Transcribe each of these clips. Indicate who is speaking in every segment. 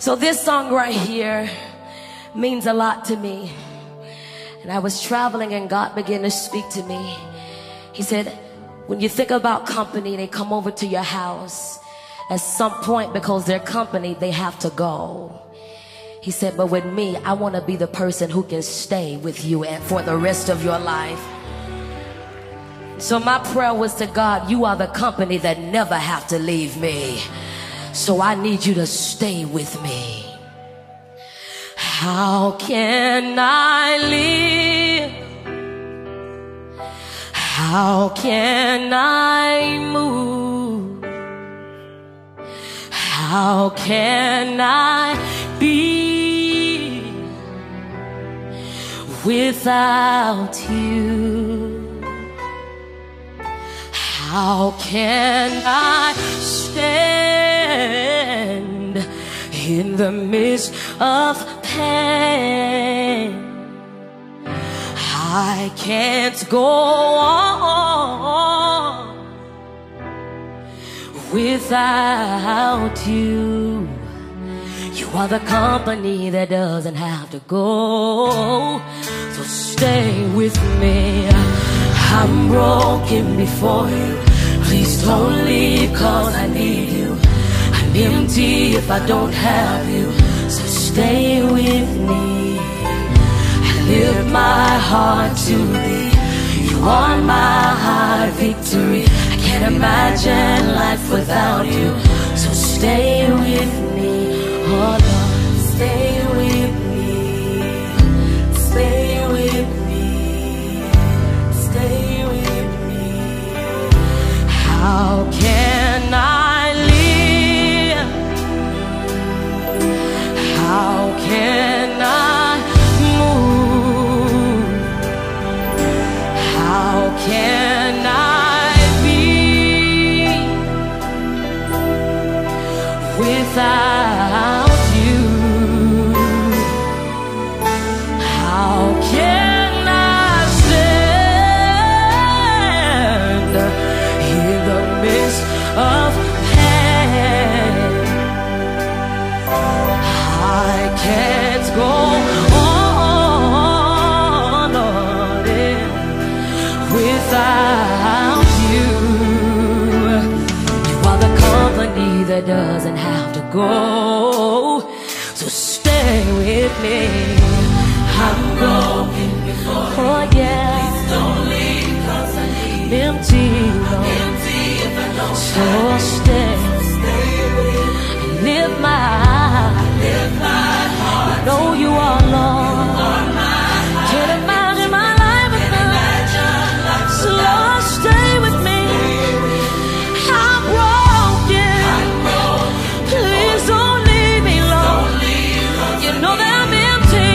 Speaker 1: So this song right here means a lot to me. And I was traveling and God began to speak to me. He said, when you think about company, they come over to your house. At some point, because they're company, they have to go. He said, but with me, I want to be the person who can stay with you and for the rest of your life. So my prayer was to God, you are the company that never have to leave me. So I need you to stay with me. How can I live? How can I move? How can I be without you? How can I stand in the midst of pain? I can't go on without you. You are the company that doesn't have to go. So stay with me. I'm broken before you. Please don't leave, 'cause I need you. I'm empty if I don't have you. So stay with me. I lift my heart to thee. You are my heart victory. I can't imagine life without you. So stay with me. Oh Lord, stay with me. Stay with me. Stay with me. How can I live? How can I move? How can I be without you? How can I stand in the midst of pain? I can't go on without you. You are the company that doesn't have to go. So stay with me. I'm broken before you. Oh yeah. Please don't leave, 'cause I need you. Empty, Lord. Empty if I don't so stay. Stay with me. Live my heart. You know you are Lord. You are my heart. Can't imagine my life without you. So Lord, stay with me. I'm broken. Please don't leave me, Lord. You know that I'm empty.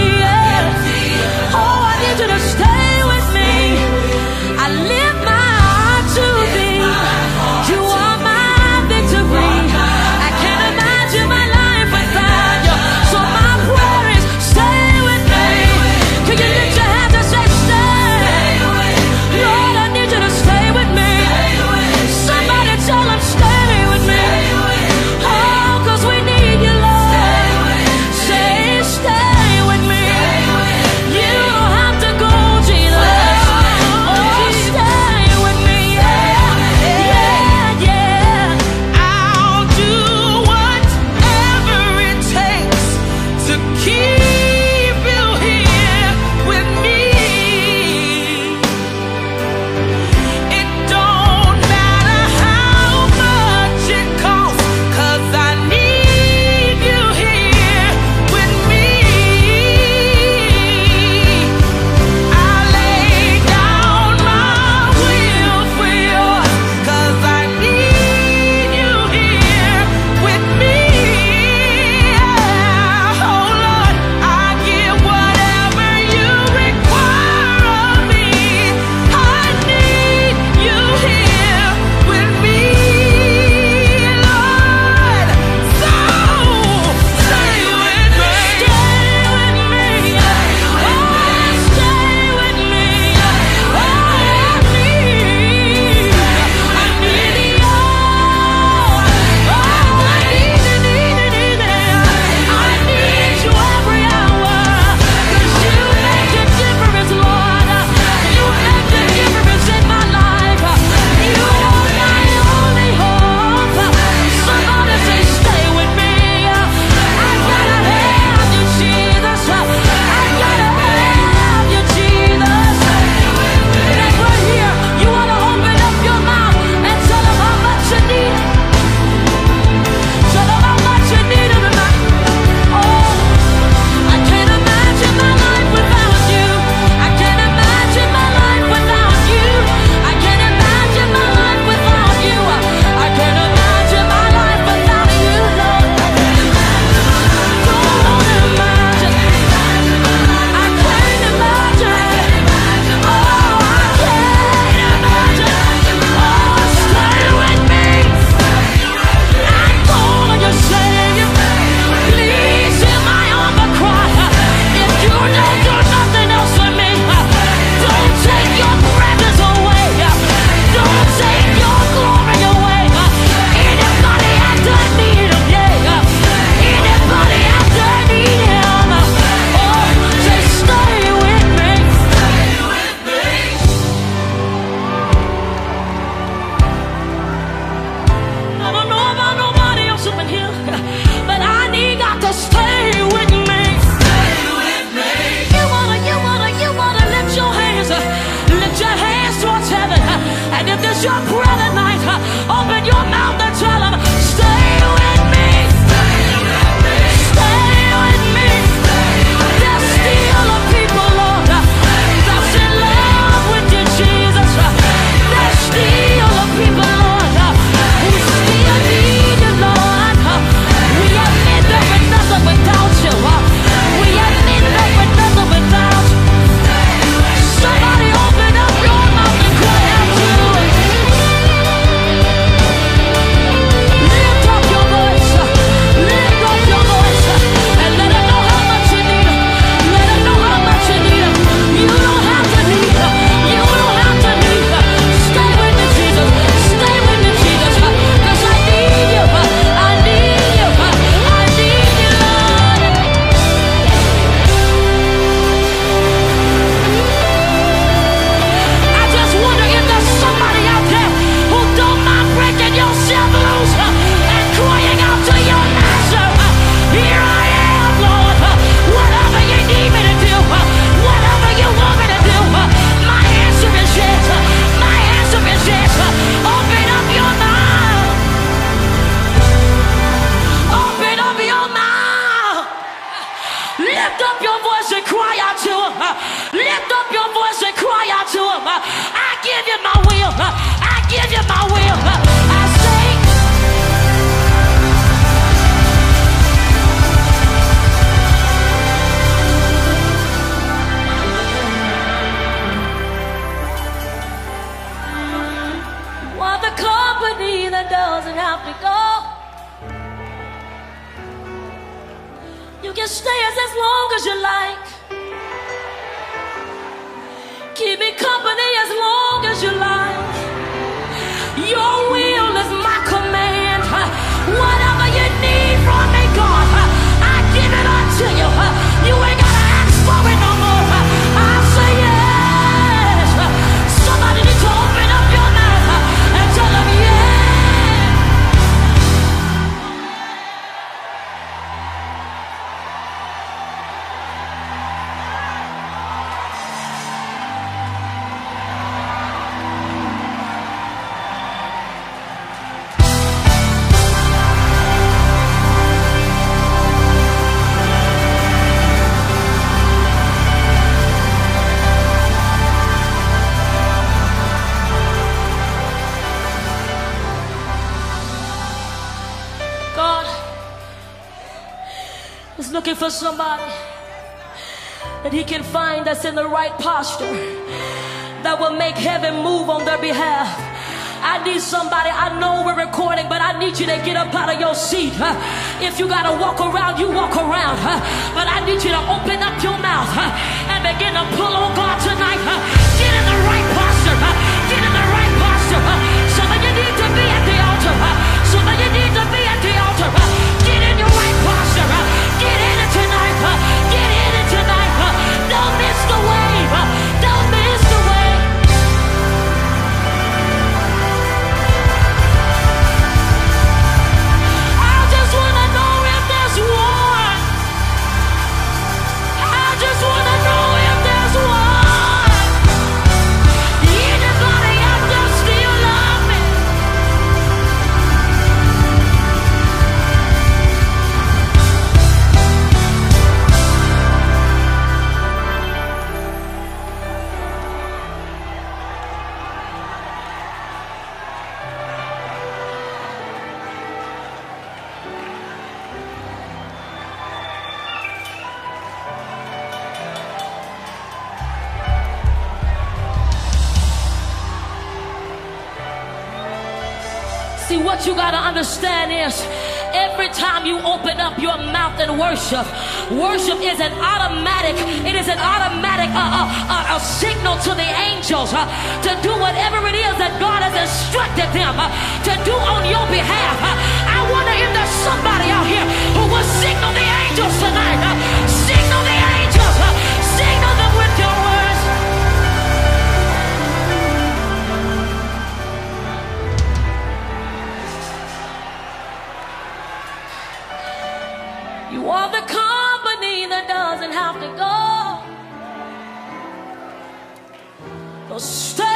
Speaker 1: are the company that doesn't have to go. You can stay as long as you like. Keep me company as long as you like. Your will is my command. Whatever you need from me, God, I give it unto you. You ain't gotta ask for it no more. I say yes. Somebody needs to open up your mouth and tell them yes. Looking for somebody that he can find that's in the right posture that will make heaven move on their behalf. I need somebody. I know we're recording, but I need you to get up out of your seat. If you gotta walk around, you walk around. But I need you to open up your mouth and begin to pull on God tonight. Get in the right posture. Get in the right posture. Some of you need to be at the altar. Some of you need to be at the altar. Get in your right posture. Get in it tonight. Get in it tonight. Don't miss the wave. Don't miss the wave. I just want to know if there's one. I just want to know if there's one. Anybody out there still love me? See, what you gotta understand is every time you open up your mouth and worship, worship is an automatic, it is an automatic a signal to the angels to do whatever it is that God has instructed them to do on your behalf. I wonder if there's somebody out here who will signal the angels tonight. Signal the angels. Signal them with your words. You are the company that doesn't have to go. So stay